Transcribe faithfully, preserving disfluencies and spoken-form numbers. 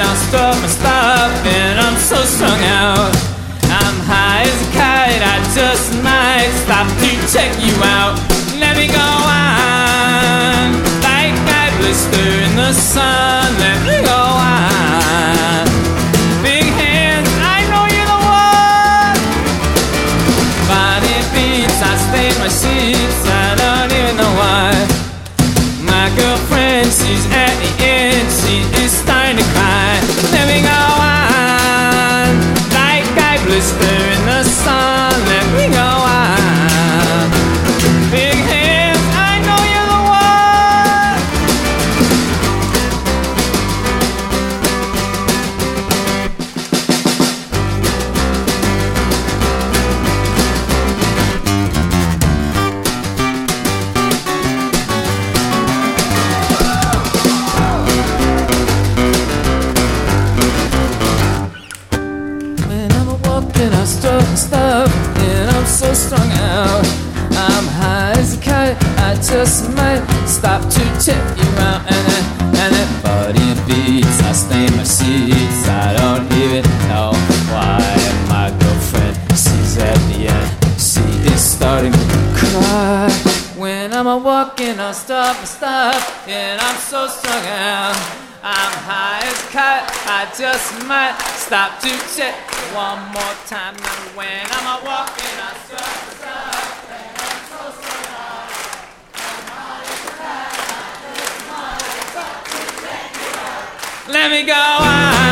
I'll stop my stuff and I'm so strung out. I'm high as a kite, I just might stop to check you out. Let me go on, like I blister in the sun. Let me go on. Big hands, I know you're the one. Body beats, I stain my sheets, I don't even know why. My girlfriend, she's at the end, she is starting to cry. Let me go on, like I blister in the sun. Let me go on. Big hands, I know you're the one. When I'm walking, I stop and stop, and I'm so strung out. I'm high as a kite, I just might stop to check you out. And it, and it body beats, I stain my sheets, I don't even know why. My girlfriend, she's at the end, she is starting to cry. When I'm a walking, I stop and stop, and I'm so strung out. I'm high as a kite, I just might stop to check one more time. Now when I'm a walking, I stop and stop, and I'm so strung out. I'm high as a kite, I just might stop to check you out. Let me go on.